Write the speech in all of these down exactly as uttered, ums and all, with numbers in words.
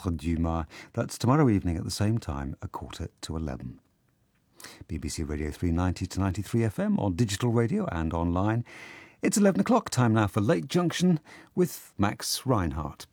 Théâtre Dumas. That's tomorrow evening at the same time, a quarter to eleven. B B C Radio three ninety to ninety-three F M on digital radio and online. It's eleven o'clock, time now for Late Junction with Max Reinhardt.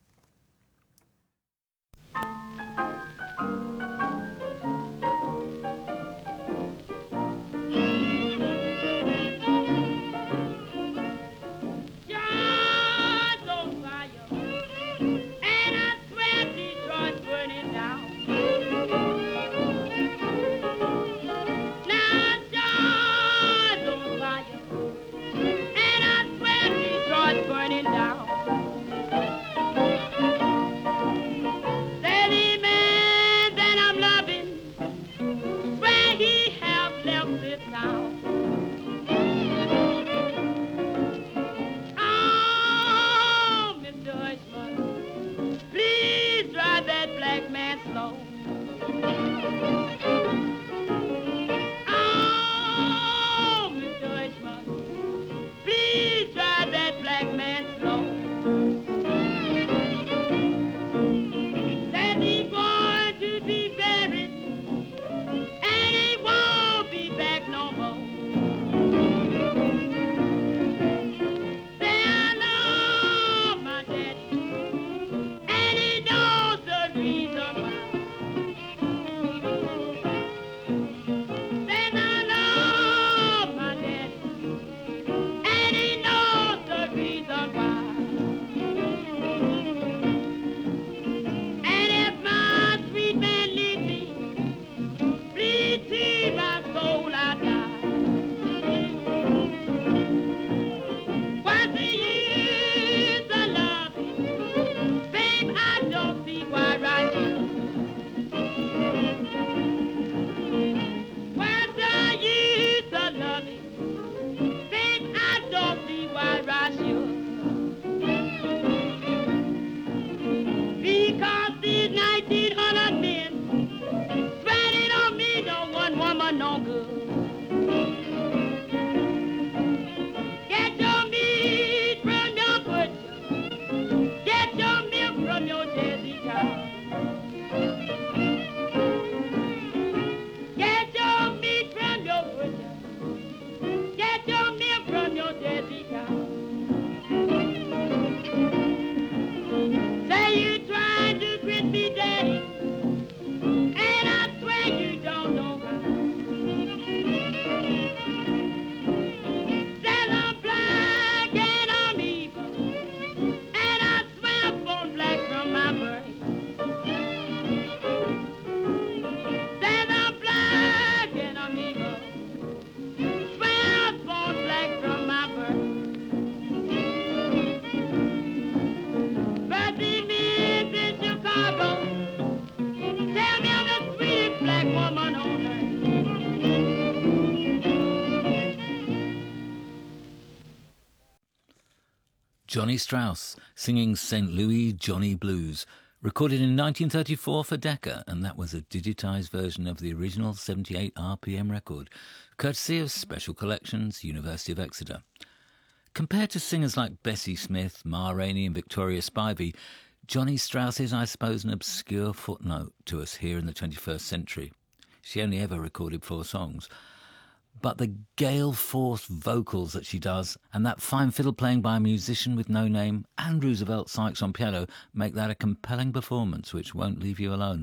Johnny Strauss singing Saint Louis Johnny Blues, recorded in nineteen thirty-four for Decca, and that was a digitised version of the original seventy-eight R P M record, courtesy of Special Collections, University of Exeter. Compared to singers like Bessie Smith, Ma Rainey and Victoria Spivey, Johnny Strauss is, I suppose, an obscure footnote to us here in the twenty-first century. She only ever recorded four songs. But the gale-force vocals that she does and that fine fiddle playing by a musician with no name and Roosevelt Sykes on piano make that a compelling performance which won't leave you alone.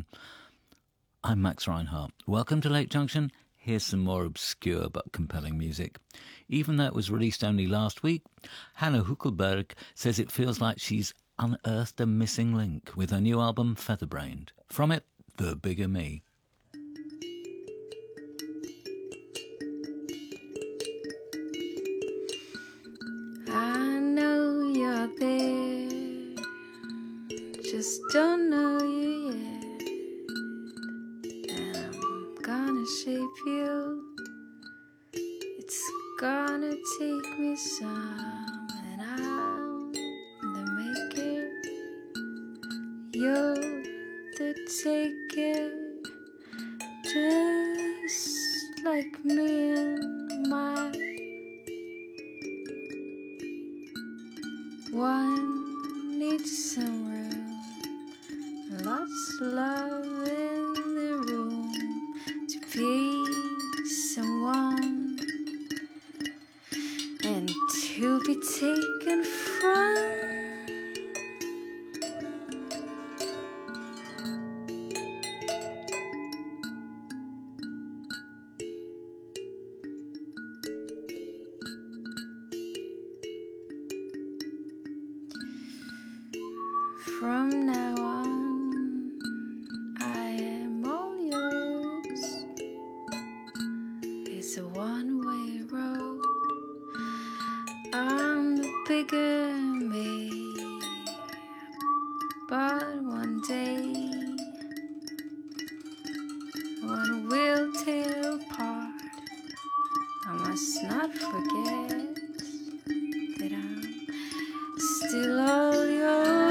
I'm Max Reinhardt. Welcome to Late Junction. Here's some more obscure but compelling music. Even though it was released only last week, Hannah Huckelberg says it feels like she's unearthed a missing link with her new album Featherbrained. From it, The Bigger Me. I know you're there, just don't know you yet, and I'm gonna shape you. It's gonna take me some, and I'm the maker, you're the taker, just like me and my one needs some room, lots of love in the room to be someone and to be taken from. From now on, I am all yours. It's a one-way road. I'm the bigger me, but one day, one will tear apart. I must not forget that I'm still all yours.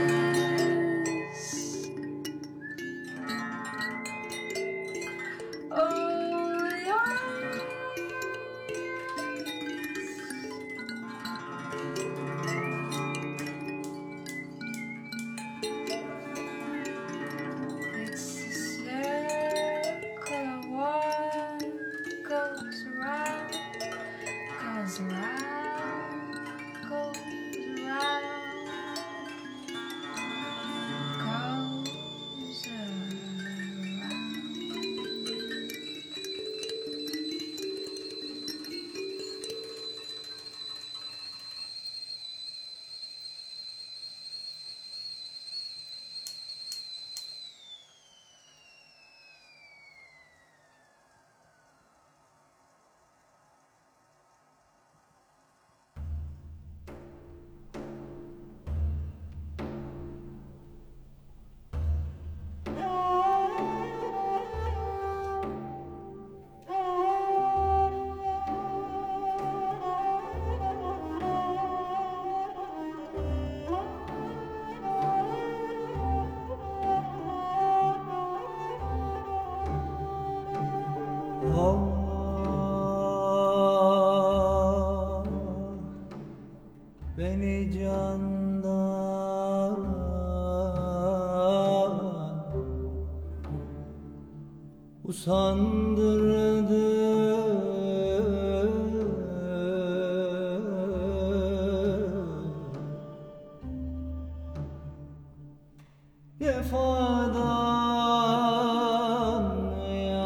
Beni candan usandırdı, vefadan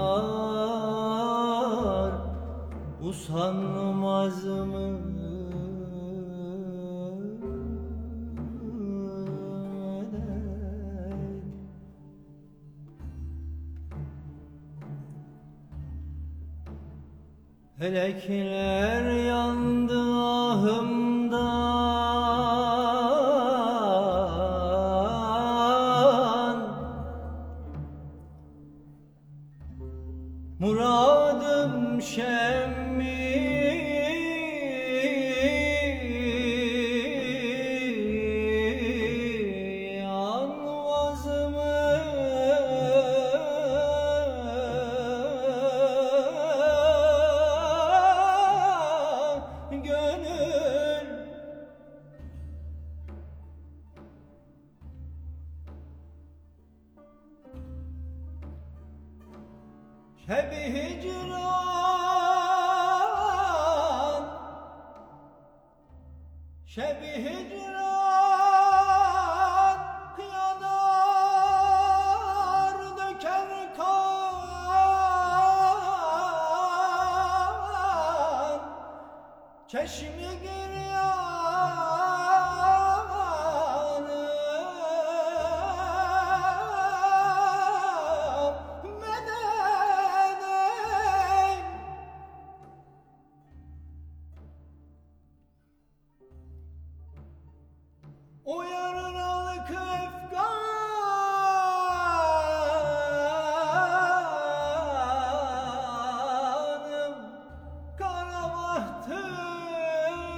yar usanmaz mı? Felekler yandı ahımdan, muradım şemmi yanmaz mı? Şebi hicran, şebi hicran yanar döker kan, çeşmi o yarınalık Efganım, kara bahtım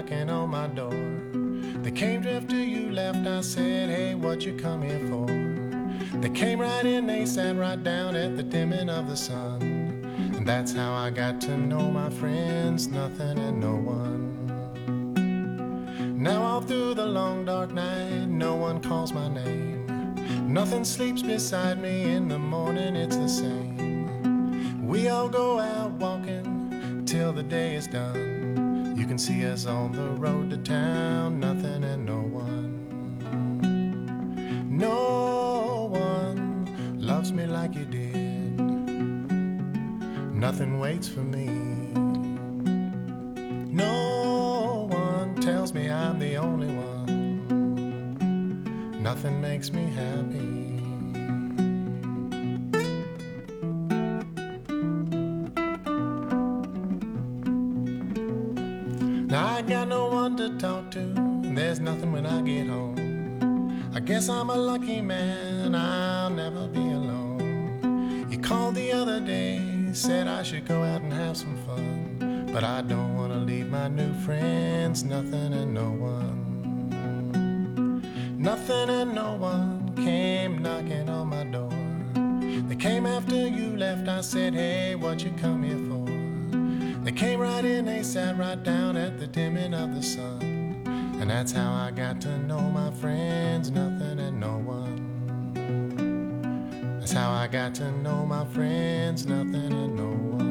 knocking on my door. They came after you left, I said, hey, what you come here for? They came right in, they sat right down at the dimming of the sun. And that's how I got to know my friends, nothing and no one. Now all through the long dark night, no one calls my name. Nothing sleeps beside me, in the morning it's the same. We all go out walking till the day is done. You can see us on the road to town, nothing and no one. No one loves me like you did. Nothing waits for me. No one tells me I'm the only one. Nothing makes me happy. Now I got no one to talk to, and there's nothing when I get home. I guess I'm a lucky man, I'll never be alone. You called the other day, said I should go out and have some fun, but I don't want to leave my new friends, nothing and no one. Nothing and no one came knocking on my door. They came after you left, I said, hey, what you come here for? They came right in, they sat right down at the dimming of the sun. And that's how I got to know my friends, nothing and no one. That's how I got to know my friends, nothing and no one.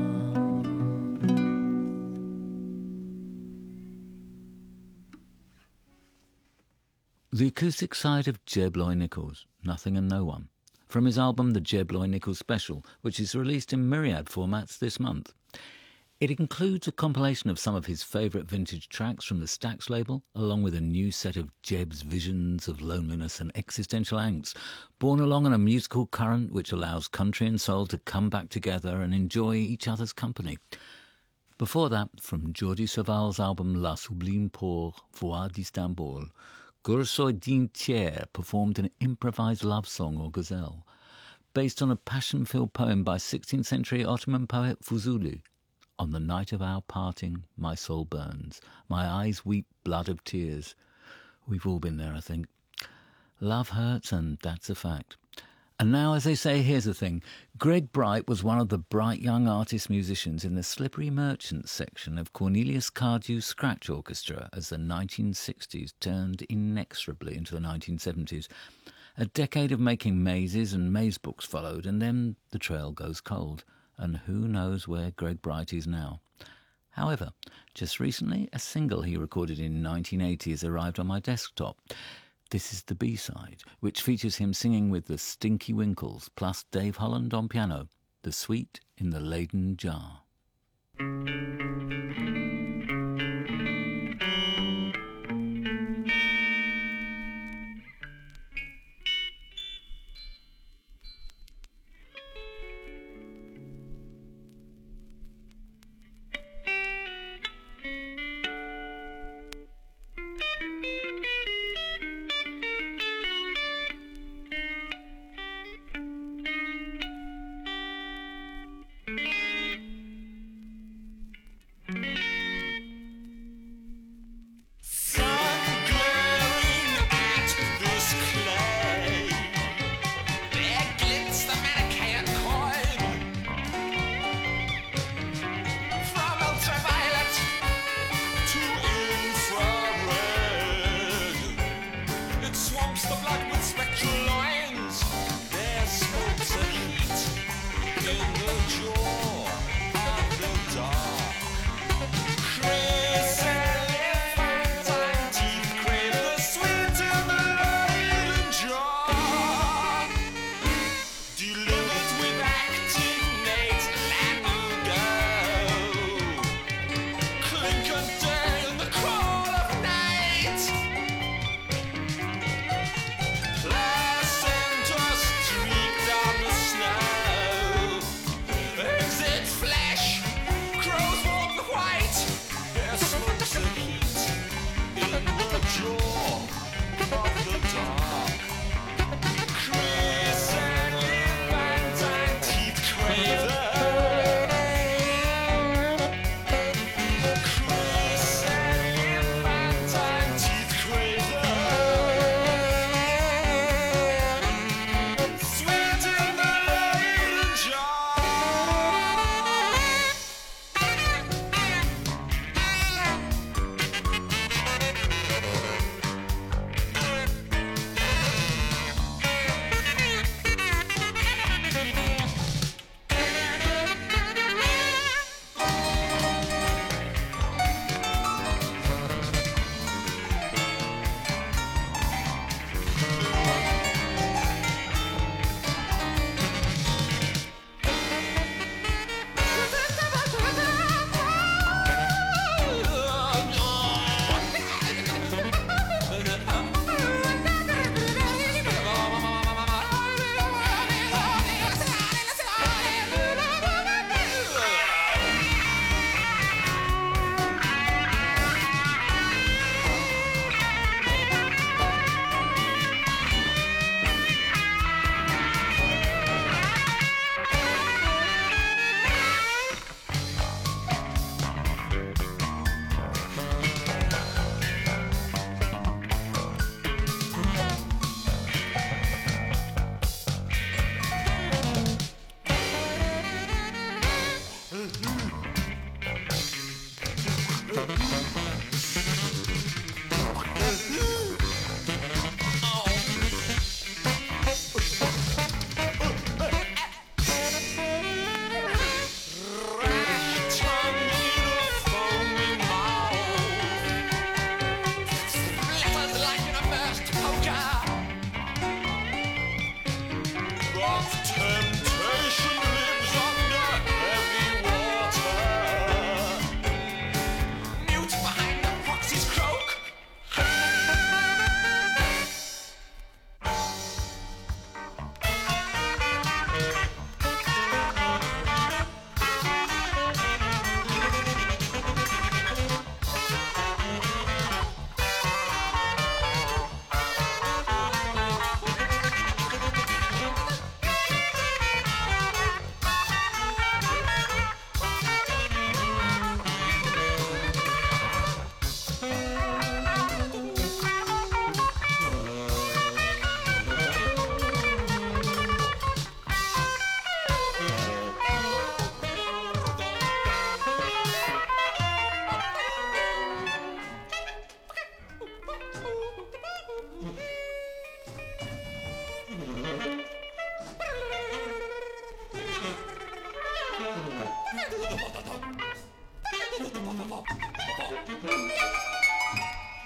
The acoustic side of Jeb Loy Nichols, Nothing and No One, from his album The Jeb Loy Nichols Special, which is released in myriad formats this month. It includes a compilation of some of his favourite vintage tracks from the Stax label, along with a new set of Jeb's visions of loneliness and existential angst, borne along on a musical current which allows country and soul to come back together and enjoy each other's company. Before that, from Jordi Saval's album La Sublime Pour Voix d'Istanbul, Gursoydin Thier performed an improvised love song or ghazal, based on a passion-filled poem by sixteenth century Ottoman poet Fuzuli. On the night of our parting, my soul burns. My eyes weep blood of tears. We've all been there, I think. Love hurts, and that's a fact. And now, as they say, here's the thing. Greg Bright was one of the bright young artist musicians in the Slippery Merchants section of Cornelius Cardew's Scratch Orchestra as the nineteen sixties turned inexorably into the nineteen seventies. A decade of making mazes and maze books followed, and then the trail goes cold. And who knows where Greg Bright is now. However, just recently, a single he recorded in nineteen eighty has arrived on my desktop. This is the B-side, which features him singing with the Stinky Winkles, plus Dave Holland on piano, The Sweet in the Leyden Jar.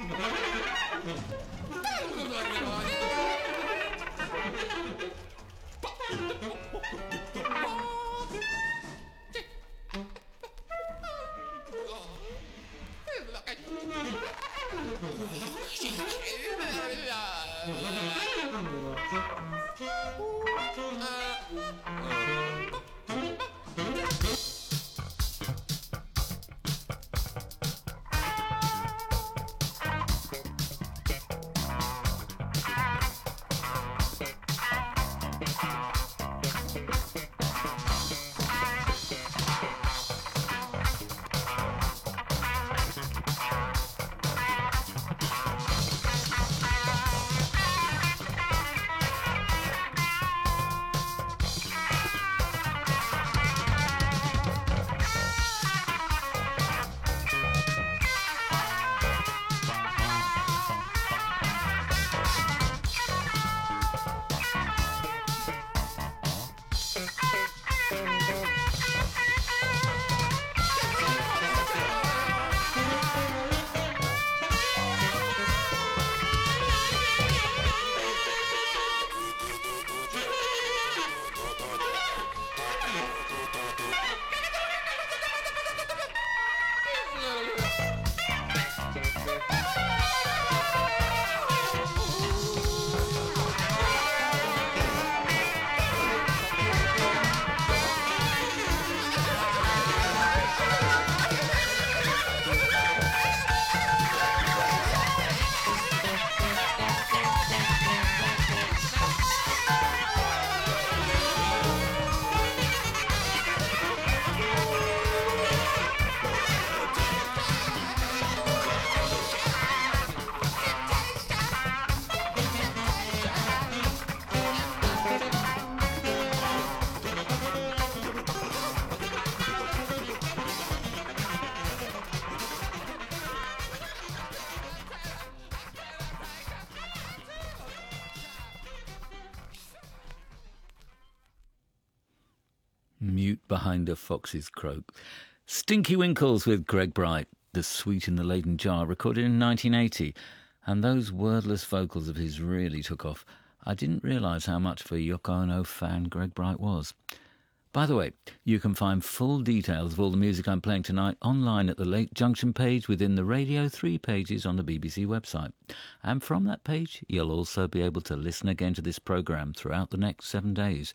Mute behind a fox's croak. Stinky Winkles with Greg Bright, The Sweet in the Leyden Jar, recorded in nineteen eighty. And those wordless vocals of his really took off. I didn't realise how much of a Yoko Ono fan Greg Bright was. By the way, you can find full details of all the music I'm playing tonight online at the Late Junction page within the Radio three pages on the B B C website. And from that page, you'll also be able to listen again to this programme throughout the next seven days.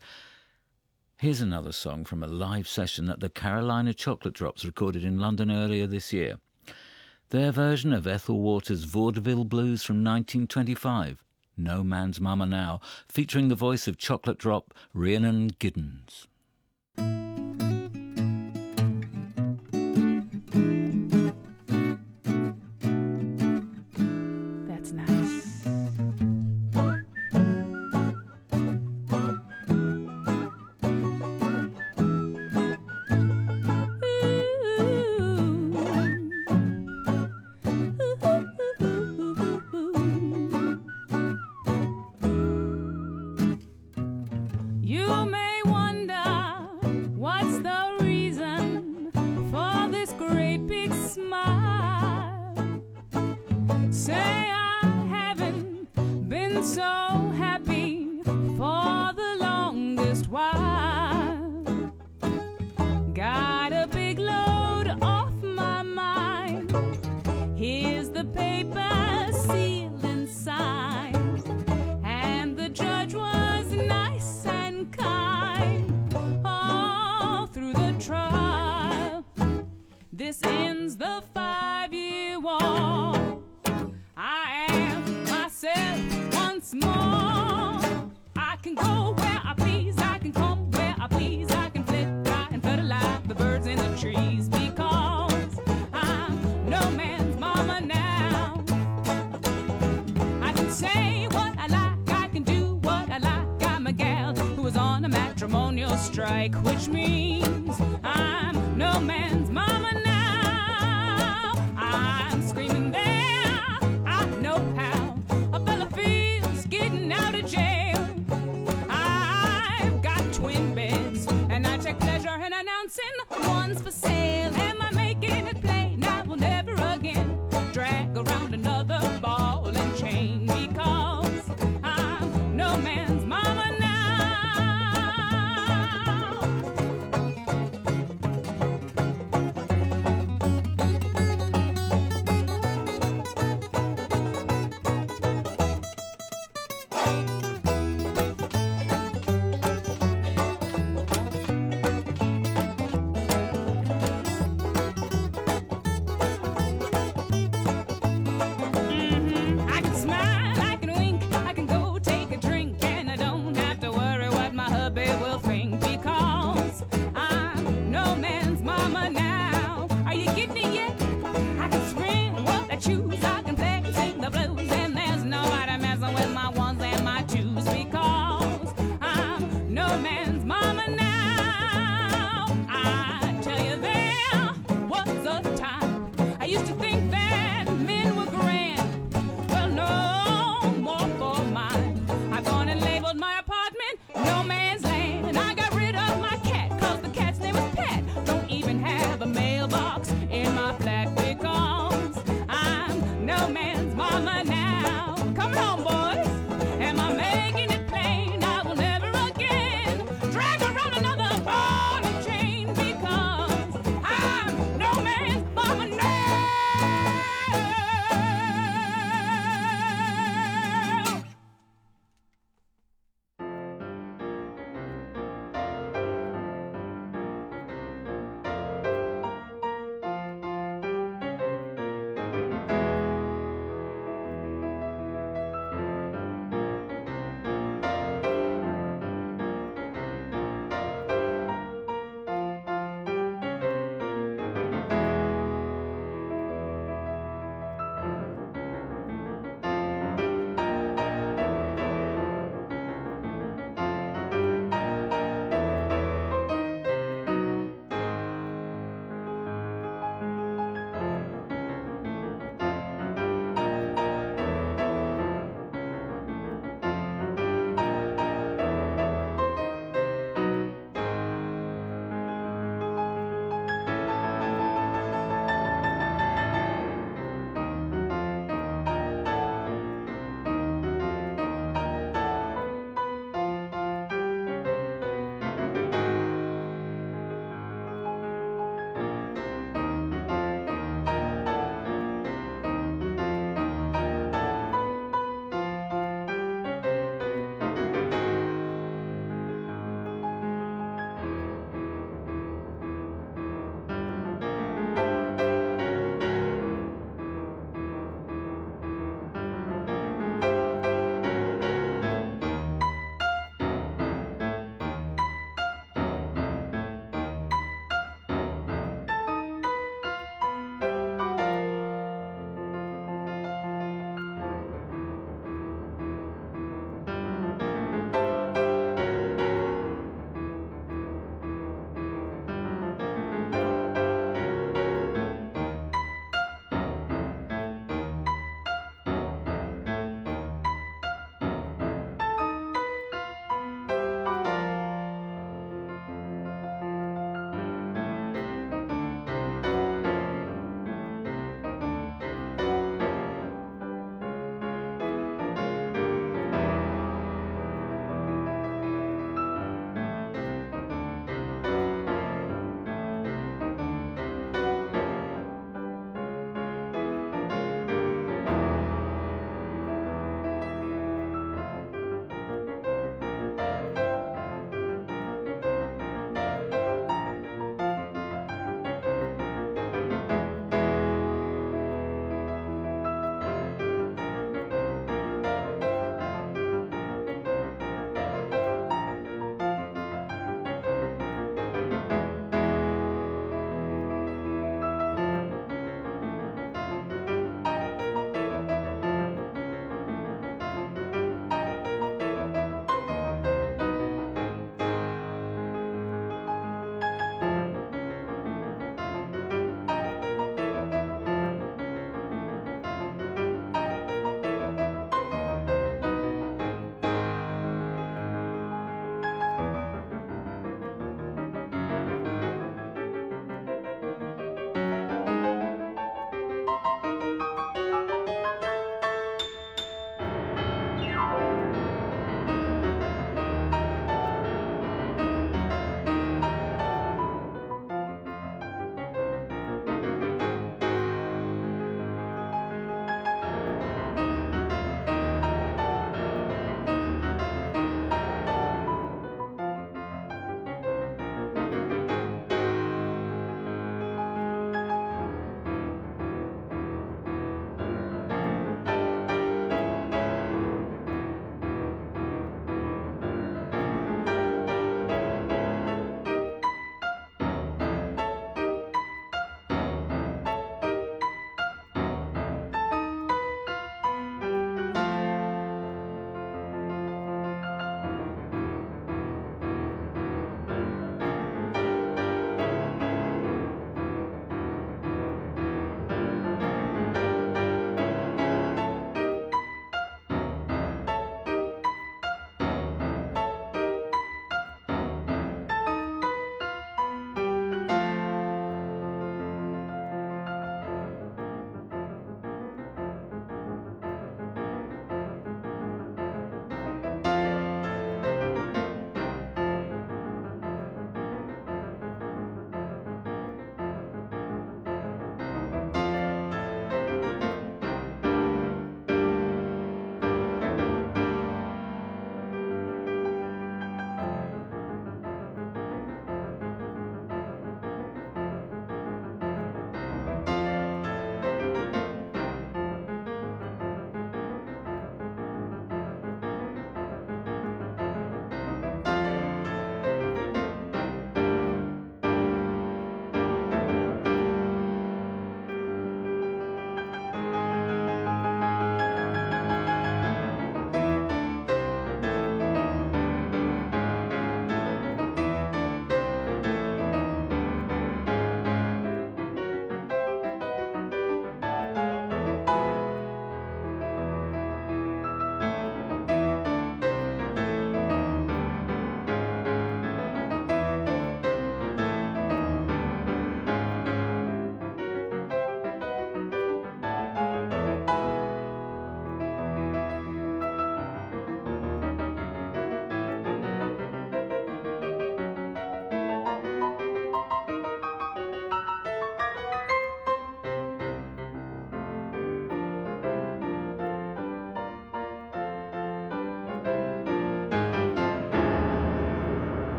Here's another song from a live session that the Carolina Chocolate Drops recorded in London earlier this year. Their version of Ethel Waters' Vaudeville Blues from nineteen twenty-five, No Man's Mama Now, featuring the voice of Chocolate Drop Rhiannon Giddens. That's nice. You may wonder what's the reason for this great big smile. Say I haven't been so happy for the longest while. Got a big load off my mind. Here's the paper sealed and signed, and the judge was nice and kind all through the trial. This ends the five-year war. I am myself once more. I can go where I please, I can come where I please, I can flit, fly, and fertilize the birds in the trees, because I'm no man's mama now. I can say what I like, I can do what I like. I'm a gal who was on a matrimonial strike, which means I'm no man's mama now. I'm screaming there, I know how a fella feels getting out of jail. I've got twin beds, and I take pleasure in announcing one's for sale. Am I making it plain? I will never again drag around another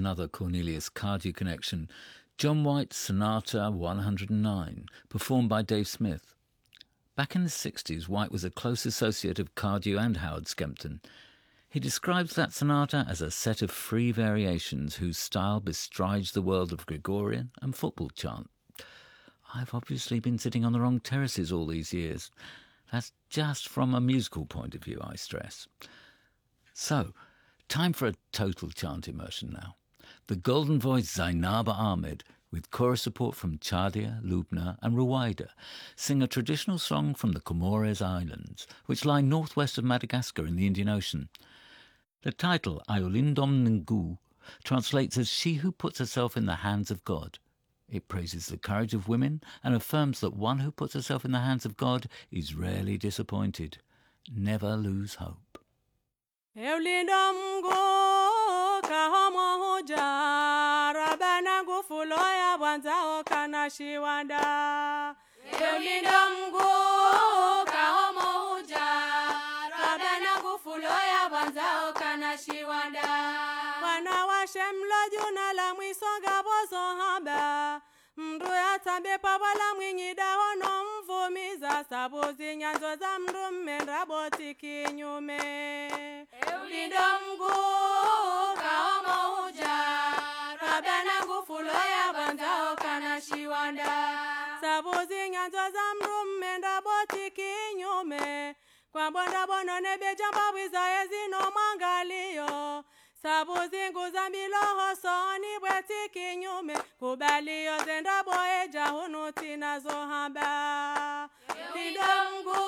another Cornelius Cardew connection, John White's Sonata one hundred nine, performed by Dave Smith. Back in the sixties, White was a close associate of Cardew and Howard Skempton. He describes that sonata as a set of free variations whose style bestrides the world of Gregorian and football chant. I've obviously been sitting on the wrong terraces all these years. That's just from a musical point of view, I stress. So, time for a total chant immersion now. The golden voice Zainaba Ahmed, with chorus support from Chadia, Lubna and Ruwaida, sing a traditional song from the Comores Islands, which lie northwest of Madagascar in the Indian Ocean. The title, Ayolindom Ngu, translates as She Who Puts Herself in the Hands of God. It praises the courage of women and affirms that one who puts herself in the hands of God is rarely disappointed. Never lose hope. Wanawashemla juna la mwisonga bozo hamba mndu yatambe pabala mwinyi dahono mvumiza sabuzi nyanzo za mndu mmenda boti kinyume Eulindo mgu kaomo huja Rabana ngufulo ya banzao kana shiwanda sabuzi nyanzo za mndu mmenda boti kinyume kwa bonda bono nebe jamba wiza ezino mangalio sabuzi nguza miloho soni bweti kinyume kubalio zenda boe jahunu tinazo hamba Lidongu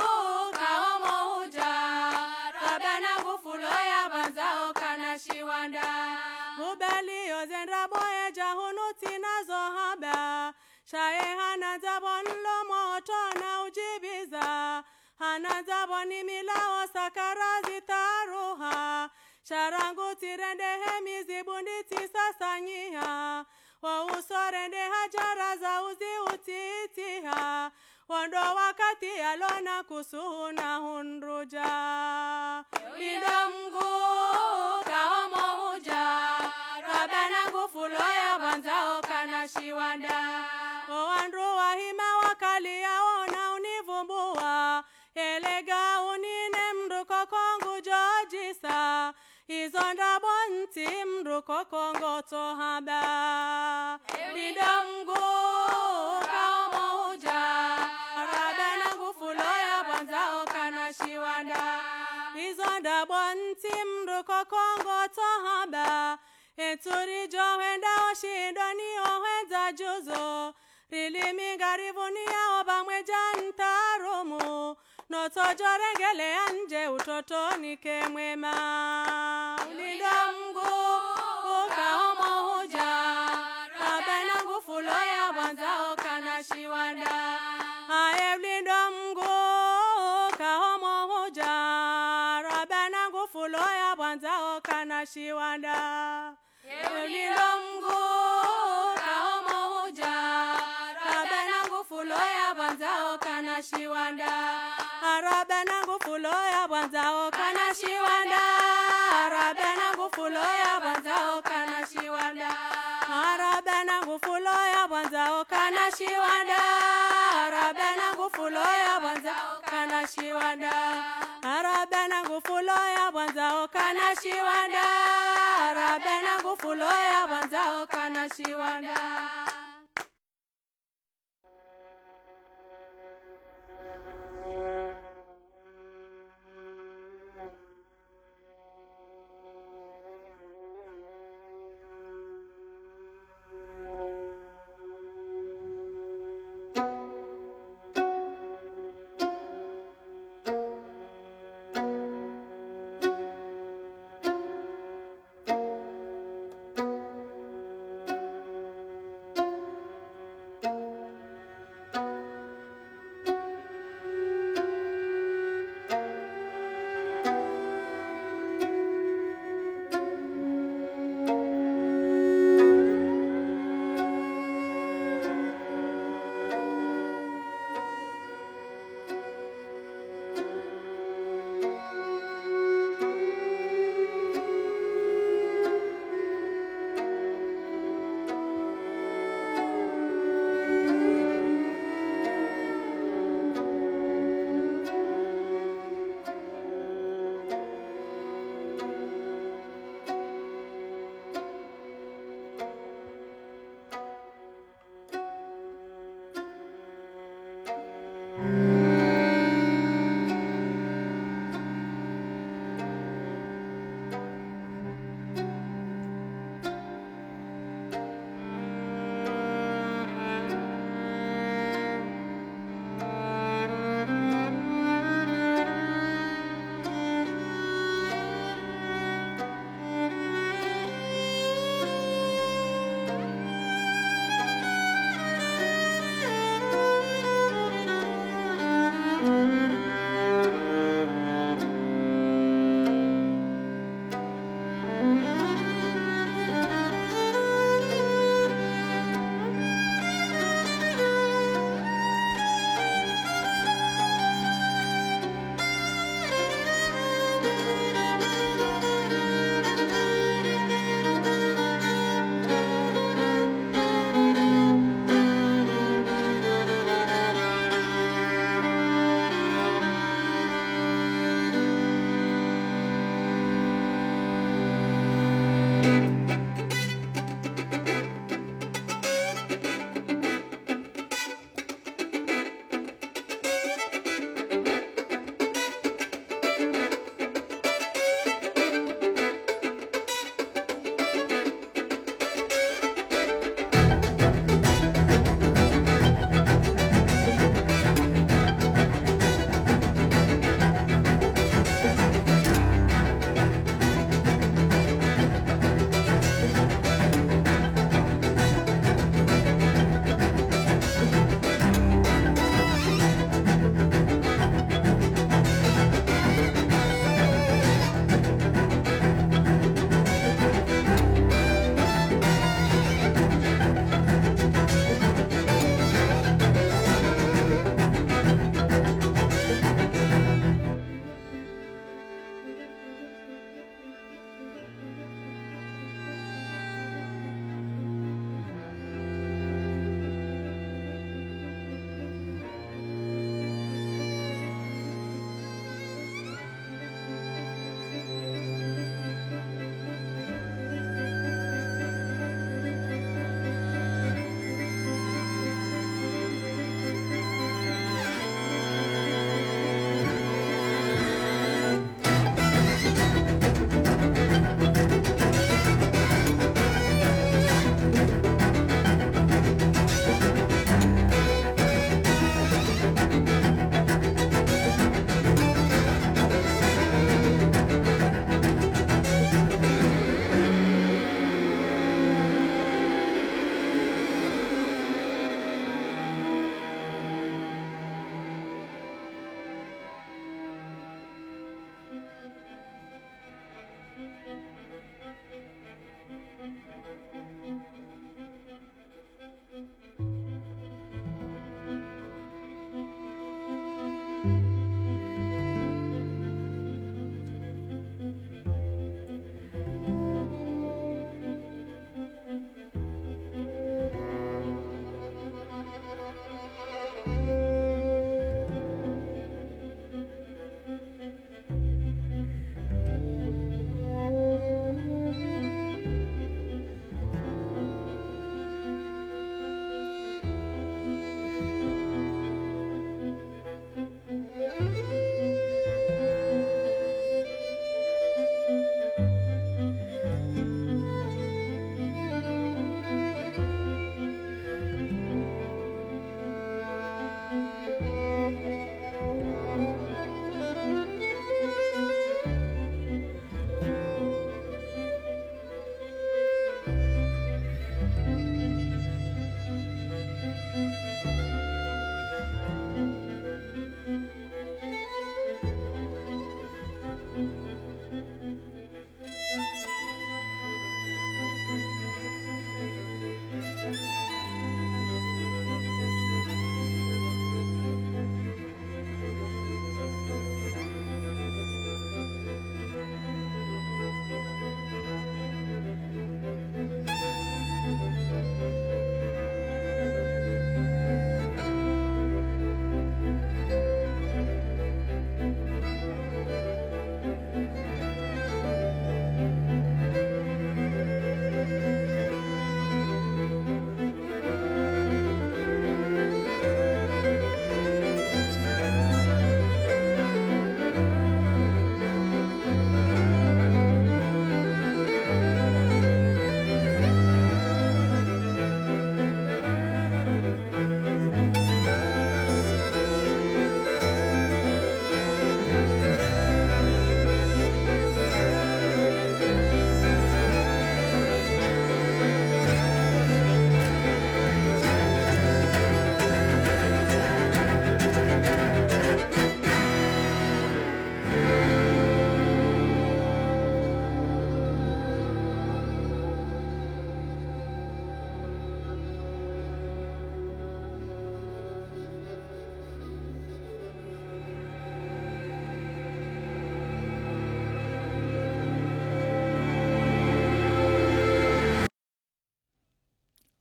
kaomo huja Rabana ngufulo ya banzao kana shiwanda kubalio zenda boe jahunu tinazo hamba shaye hanaza bonlo moto na ujibiza hanaza boni milao sakarazi taruha Sharangu tirende hemi zibundi tisasanyiha Wa usorende hajara za uzi utitiha Wando wakati alona kusuhuna hunruja Lidongu kahomo huja Rabana ngufulo ya banzao kana shiwanda Wandru wahima wakali yaona univumbua Elega unine mruko kongu jojisa Izonda bonti mruko kongo tohaba Lidongu kaomo huja Rabana ngufulo ya banzao kana shiwanda Izonda bonti mruko kongo tohaba Eturi johenda oshidoni ohenza juzo Rilimi garibuni ya obamwe jantaromu Noto jorengele anje utotoni kemwema Ulidomgu ukahomo huja Rabana ngufulo ya banzao kana shiwanda Aye ulidomgu ukahomo huja Rabana ngufulo ya banzao kana shiwanda Ulidomgu ukahomo huja Rabana ngufulo ya banzao kana shiwanda Rabana ngufulo ya banzao kana shiwanda Rabana ngufulo ya banzao kana shiwanda Rabana ngufulo ya banzao kana shiwanda Rabana ngufulo ya banzao kana shiwanda Rabana ngufulo ya banzao kana shiwanda Rabana ngufulo ya banzao kana shiwanda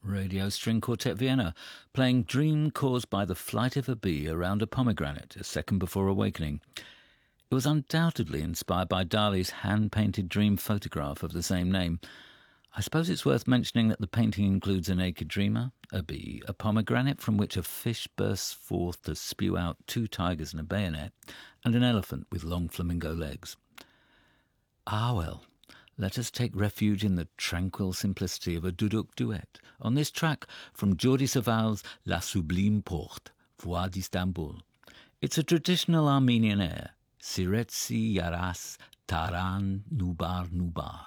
Radio String Quartet Vienna, playing Dream Caused by the Flight of a Bee Around a Pomegranate, a second before awakening. It was undoubtedly inspired by Dali's hand-painted dream photograph of the same name. I suppose it's worth mentioning that the painting includes a naked dreamer, a bee, a pomegranate from which a fish bursts forth to spew out two tigers and a bayonet, and an elephant with long flamingo legs. Ah well, let us take refuge in the tranquil simplicity of a duduk duet on this track from Jordi Saval's La Sublime Porte, Voix d'Istanbul. It's a traditional Armenian air, Siretsi Yaras Taran Nubar Nubar.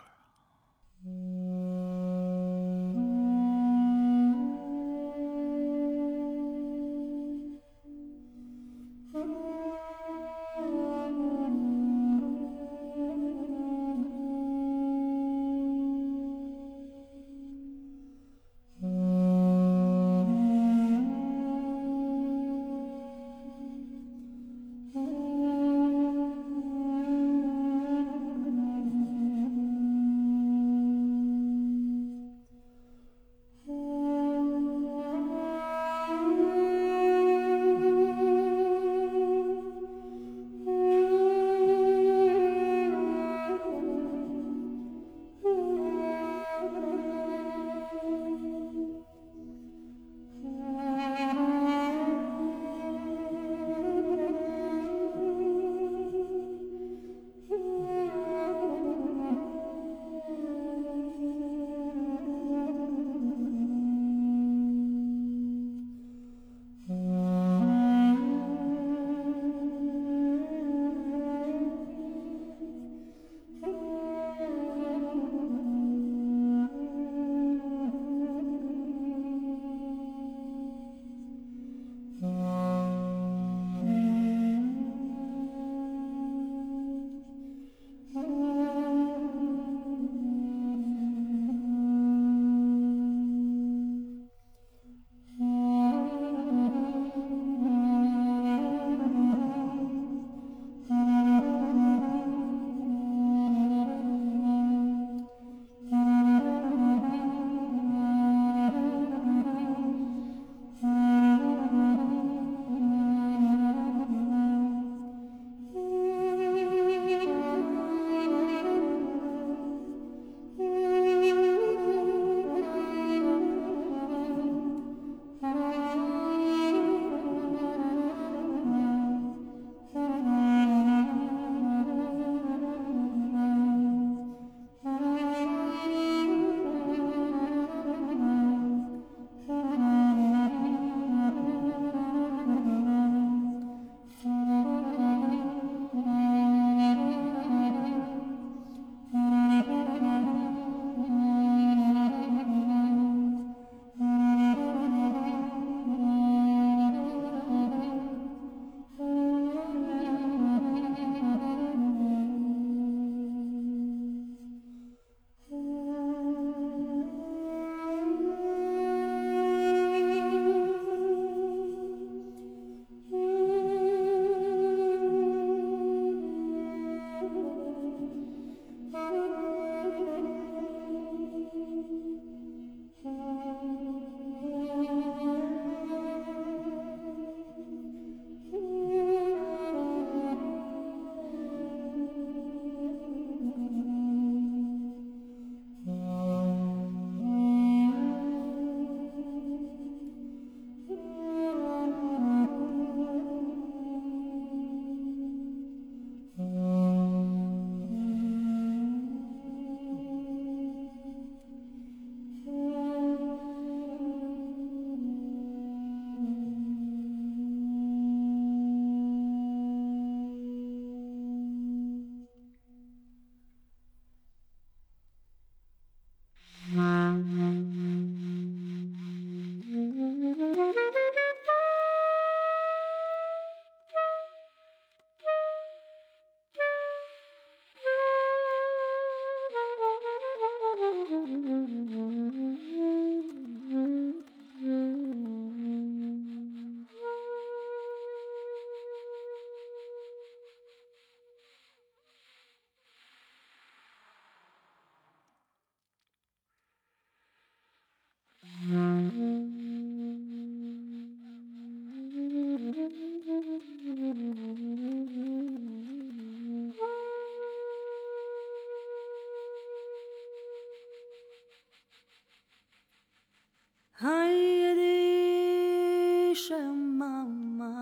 Ai dice mamma,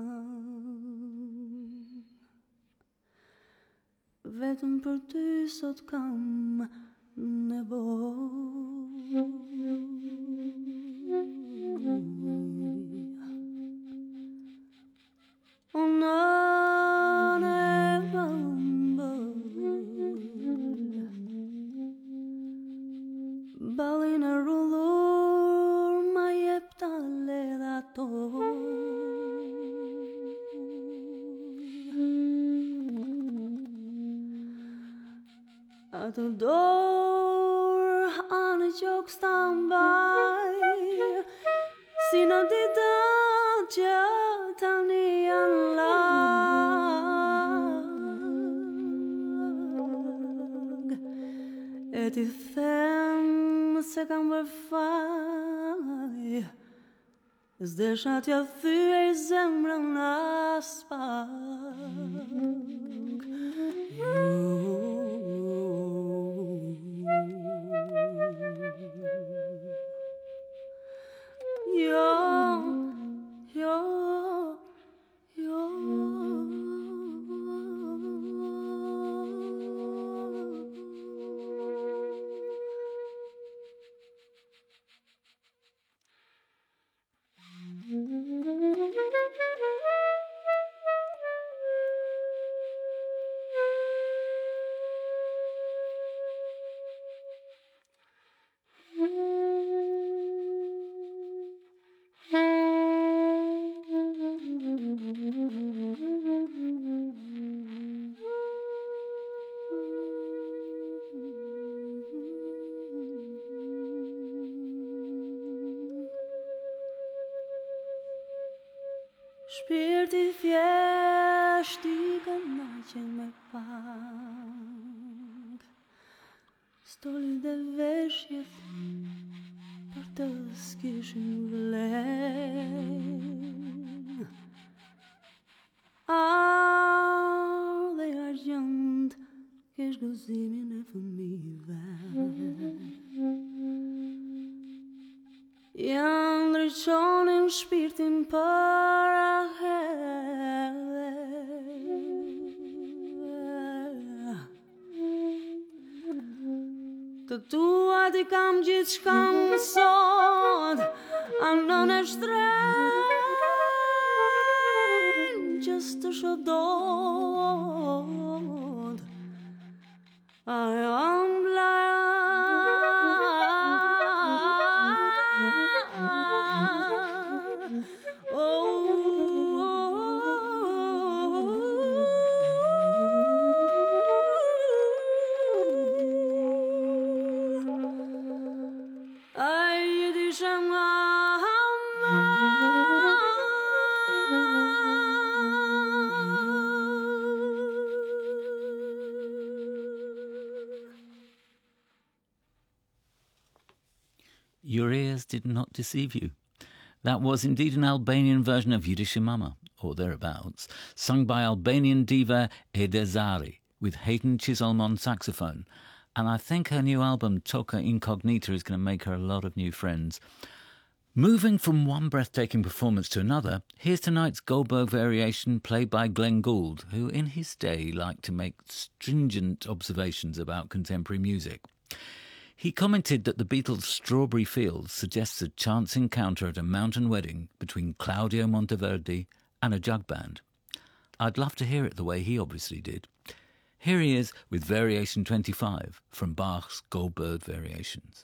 vetëm për ty sot kam nevojë. Unë në vëmbël, balin e rullur ma jep ta ledha to. Atë dorë anë qok sta mbaj, si në dita që tani janë lag. E ti them se kam bërë faj, s'desha t'ja thyej zemrën as pak. Jo, jo, jo. Shpirti thjesht i kënaqen me pak, stoli dhe veshjet për të s'kishin vlerë. Ah, dhe argjend kesh gëzimin e fëmijëve, janë ndriçonin shpirtin për aheve. Të tuat i kam gjithë shka më sot, anën e shtrenjë që s'të shodot. I am blind. Ai disha Your ears did not deceive you. That was indeed an Albanian version of Yiddish Mama, or thereabouts, sung by Albanian diva Edezari, with Hayden Chisholm on saxophone. And I think her new album, Toca Incognita, is going to make her a lot of new friends. Moving from one breathtaking performance to another, here's tonight's Goldberg variation played by Glenn Gould, who in his day liked to make stringent observations about contemporary music. He commented that the Beatles' Strawberry Fields suggests a chance encounter at a mountain wedding between Claudio Monteverdi and a jug band. I'd love to hear it the way he obviously did. Here he is with Variation twenty-five from Bach's Goldberg Variations.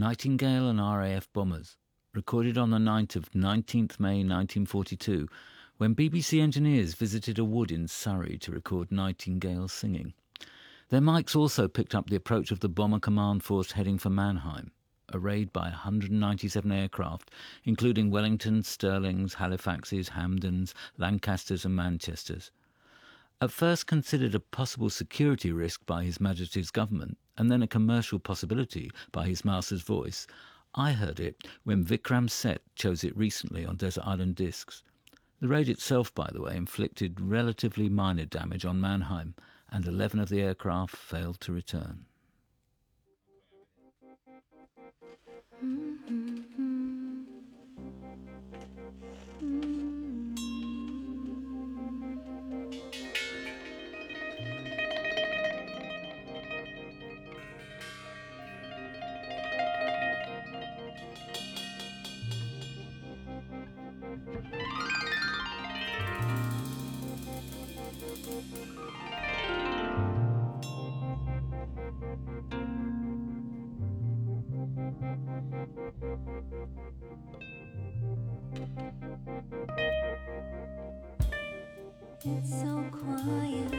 Nightingale and R A F Bombers, recorded on the night of nineteenth May nineteen forty-two, when B B C engineers visited a wood in Surrey to record Nightingale singing. Their mics also picked up the approach of the bomber command force heading for Mannheim, a raid by one hundred ninety-seven aircraft, including Wellingtons, Stirlings, Halifaxes, Hampdens, Lancasters and Manchesters. At first considered a possible security risk by His Majesty's government, and then a commercial possibility by His Master's Voice, I heard it when Vikram Seth chose it recently on Desert Island Discs. The raid itself, by the way, inflicted relatively minor damage on Mannheim, and eleven of the aircraft failed to return. It's so quiet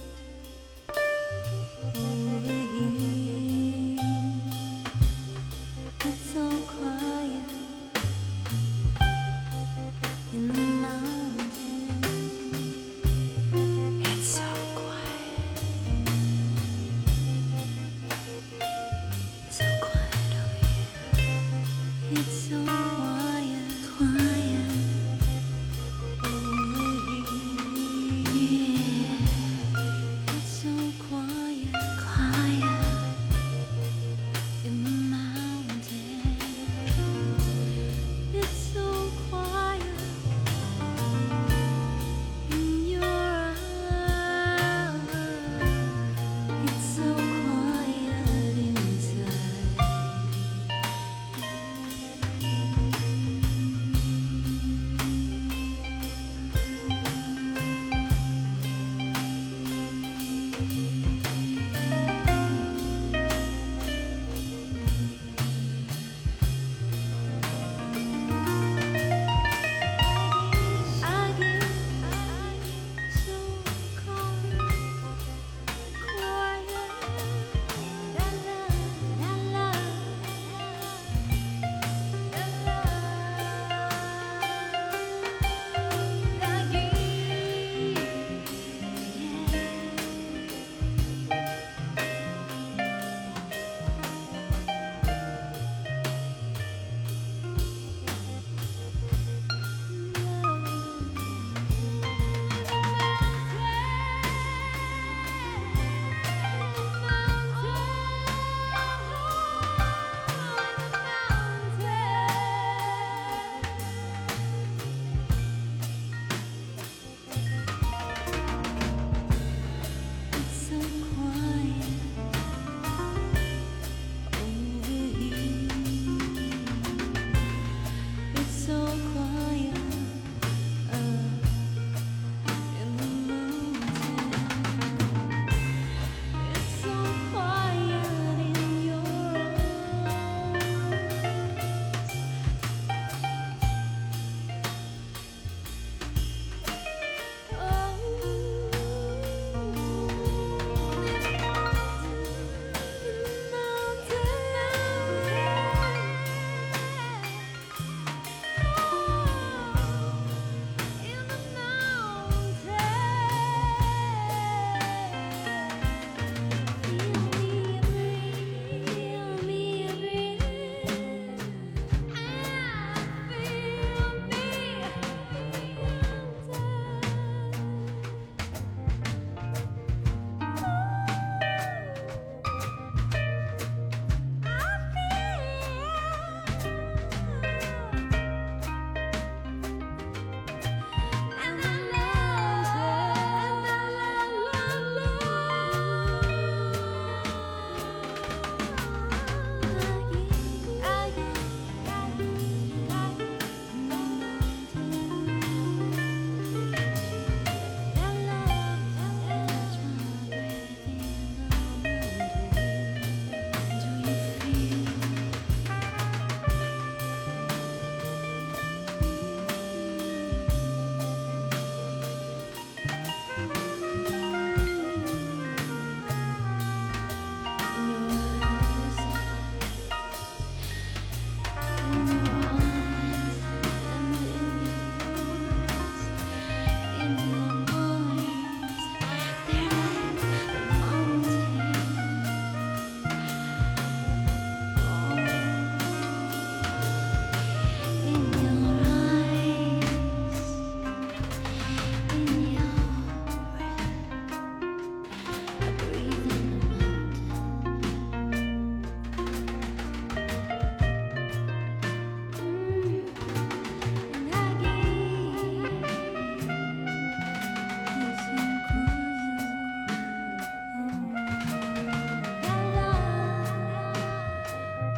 over here. It's so quiet in the mountains. It's so quiet, so quiet over here. It's so quiet, quiet over here.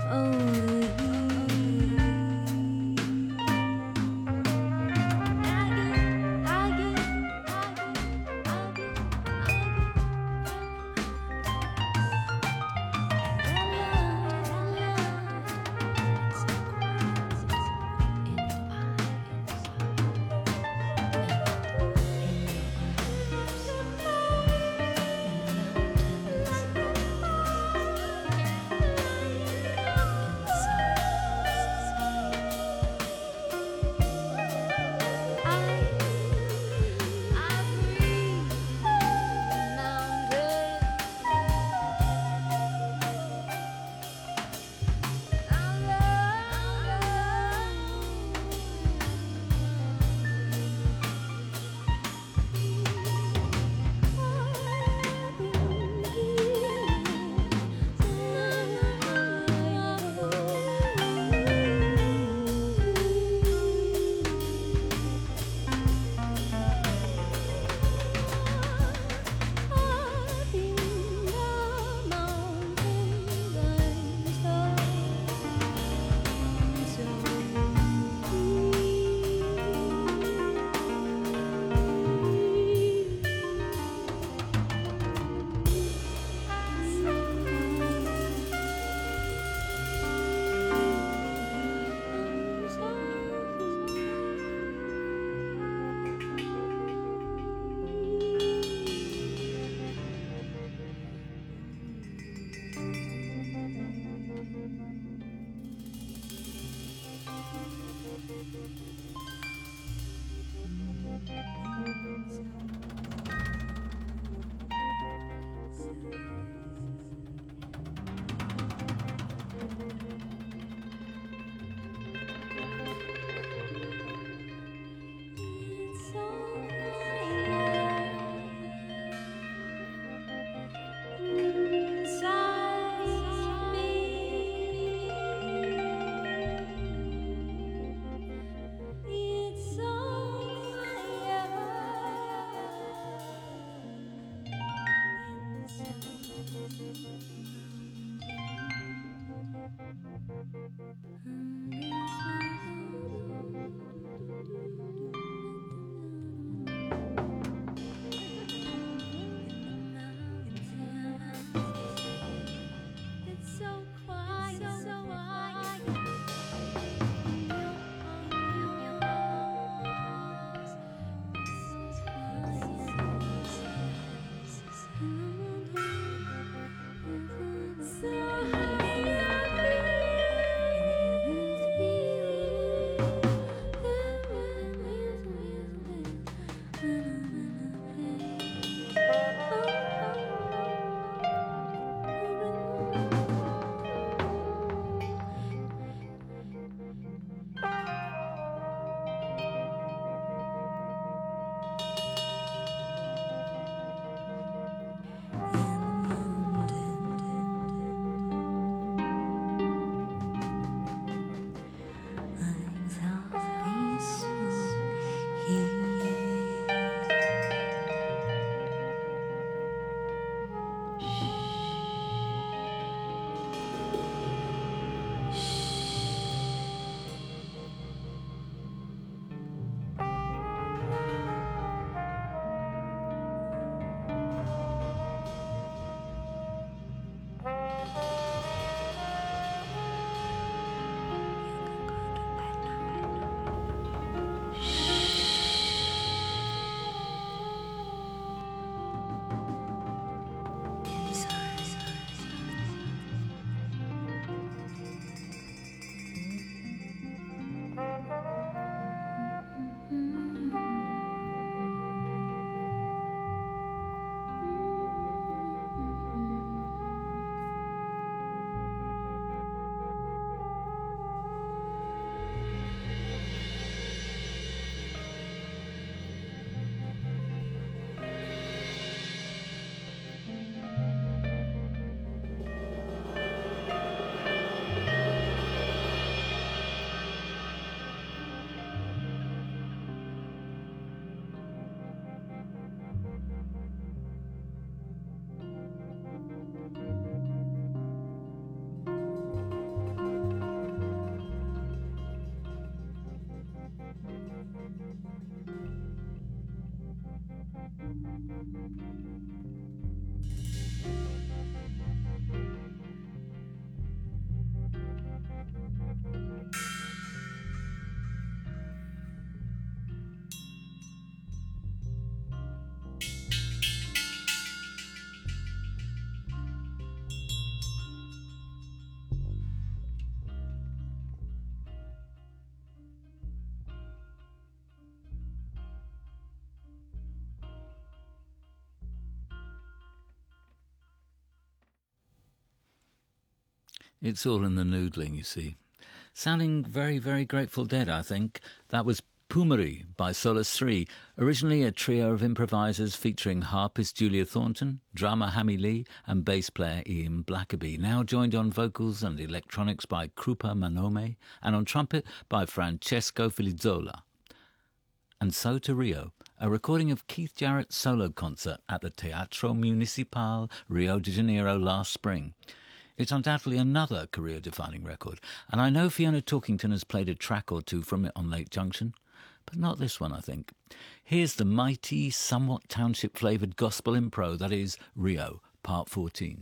Inside. It's all in the noodling, you see. Sounding very, very Grateful Dead, I think. That was Pumari by Solus three, originally a trio of improvisers featuring harpist Julia Thornton, drummer Hammy Lee and bass player Ian Blackaby, now joined on vocals and electronics by Krupa Manome and on trumpet by Francesco Filizzola. And so to Rio, a recording of Keith Jarrett's solo concert at the Teatro Municipal, Rio de Janeiro last spring. It's undoubtedly another career-defining record, and I know Fiona Talkington has played a track or two from it on Late Junction, but not this one, I think. Here's the mighty, somewhat township-flavoured gospel impro that is Rio, Part fourteen.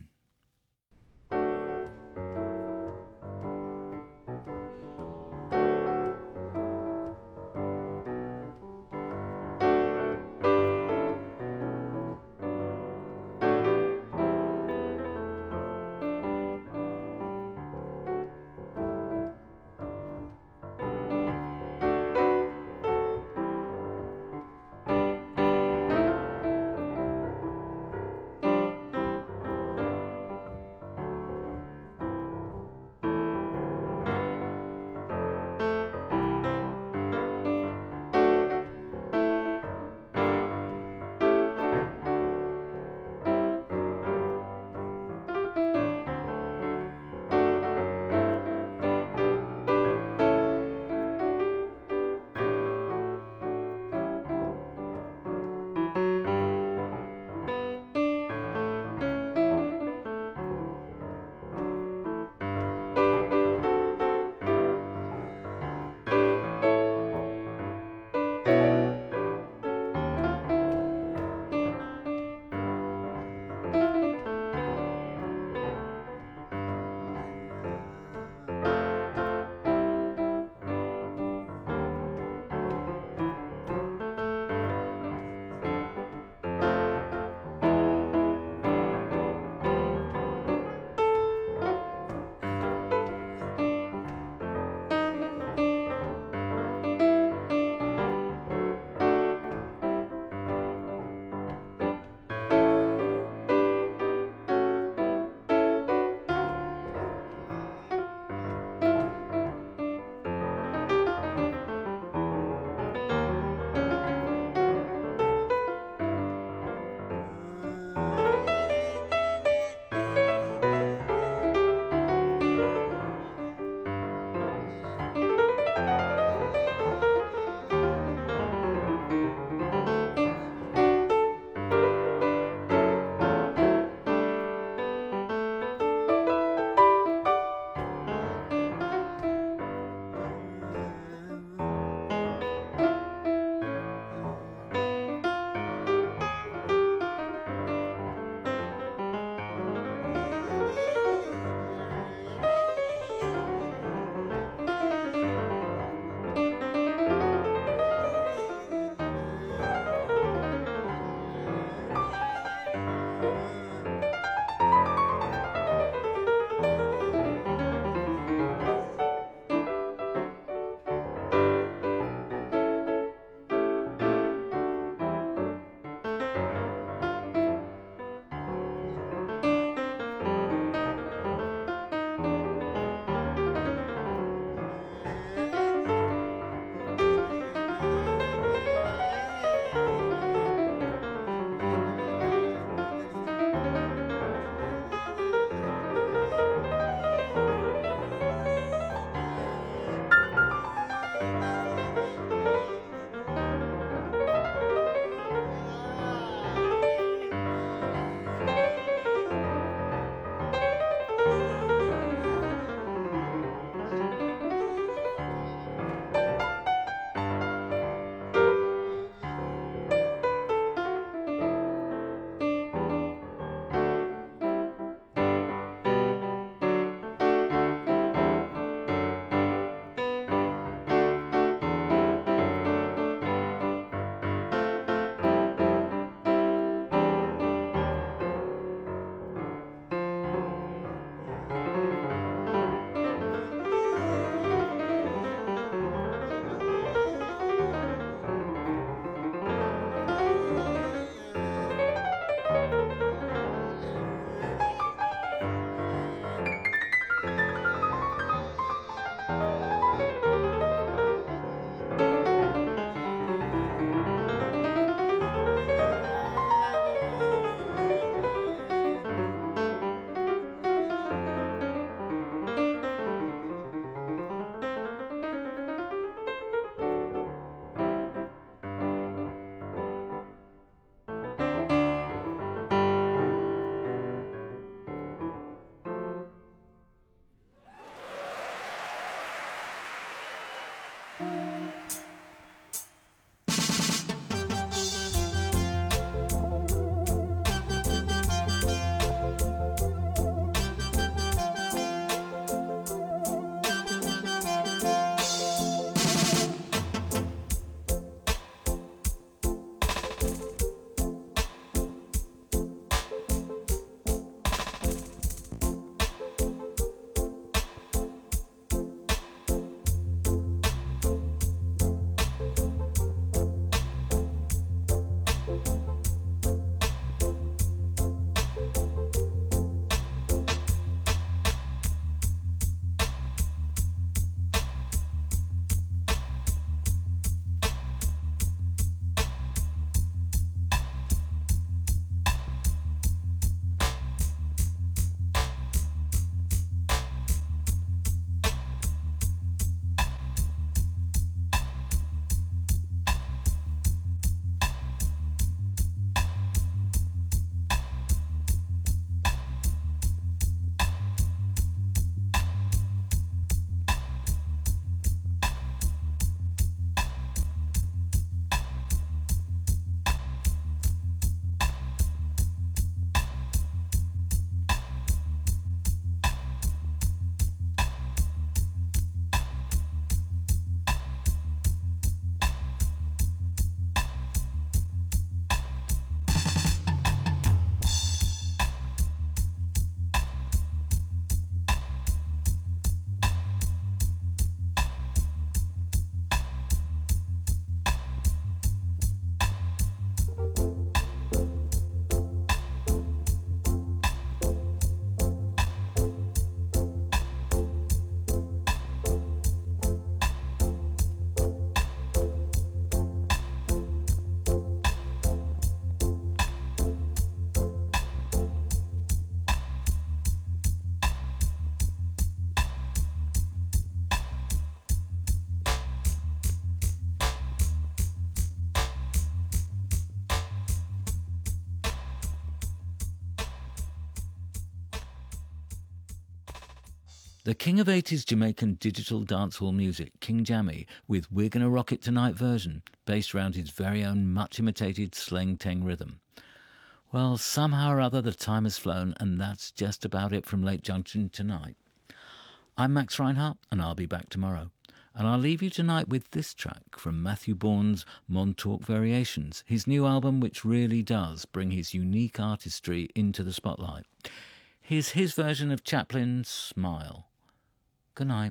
The king of eighties Jamaican digital dancehall music, King Jammy, with We're Gonna Rock It Tonight version, based around his very own much-imitated sleng-teng rhythm. Well, somehow or other the time has flown, and that's just about it from Lake Junction tonight. I'm Max Reinhardt, and I'll be back tomorrow. And I'll leave you tonight with this track from Matthew Bourne's Montauk Variations, his new album which really does bring his unique artistry into the spotlight. Here's his version of Chaplin's Smile. Good night.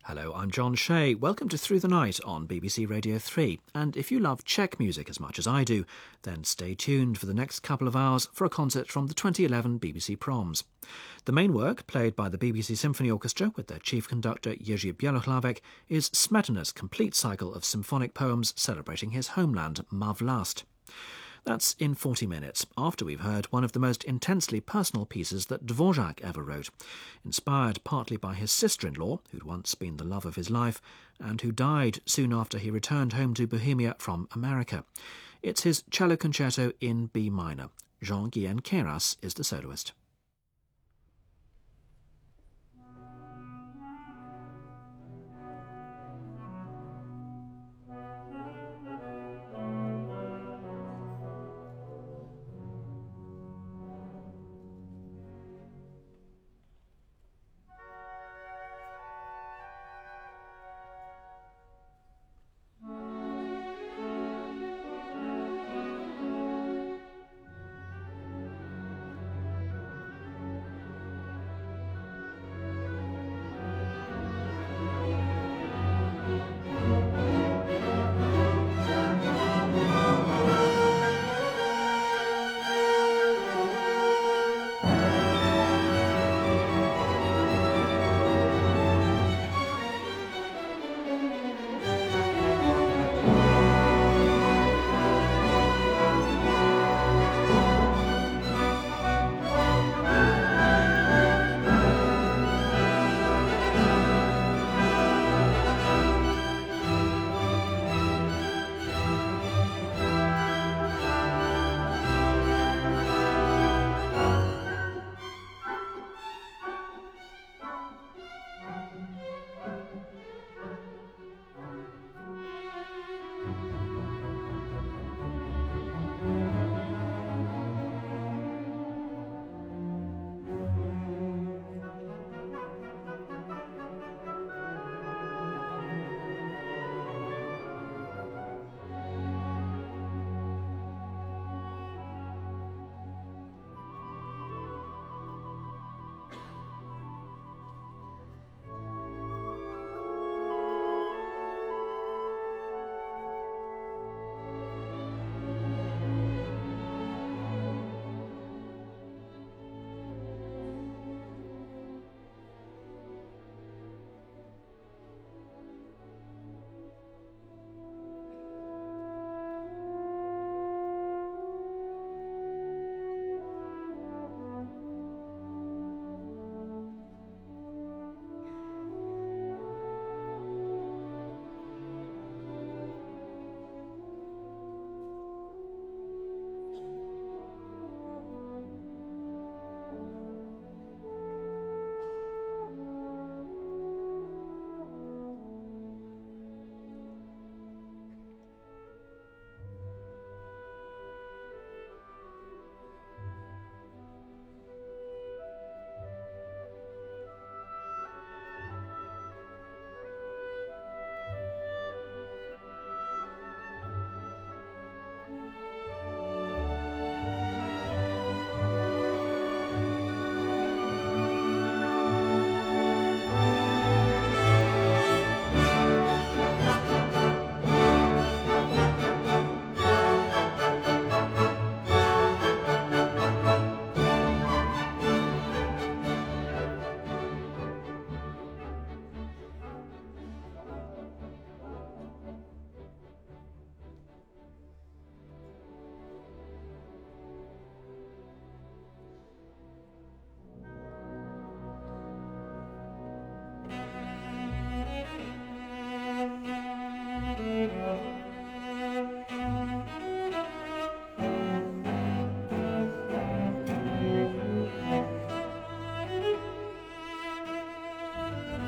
Hello, I'm John Shea. Welcome to Through the Night on B B C Radio three. And if you love Czech music as much as I do, then stay tuned for the next couple of hours for a concert from the twenty eleven B B C Proms. The main work, played by the B B C Symphony Orchestra with their chief conductor Jiří Bělohlavek, is Smetana's complete cycle of symphonic poems celebrating his homeland, Má vlast. That's in forty minutes, after we've heard one of the most intensely personal pieces that Dvořák ever wrote, inspired partly by his sister-in-law, who'd once been the love of his life, and who died soon after he returned home to Bohemia from America. It's his cello concerto in B minor. Jean-Guyen Queyras is the soloist.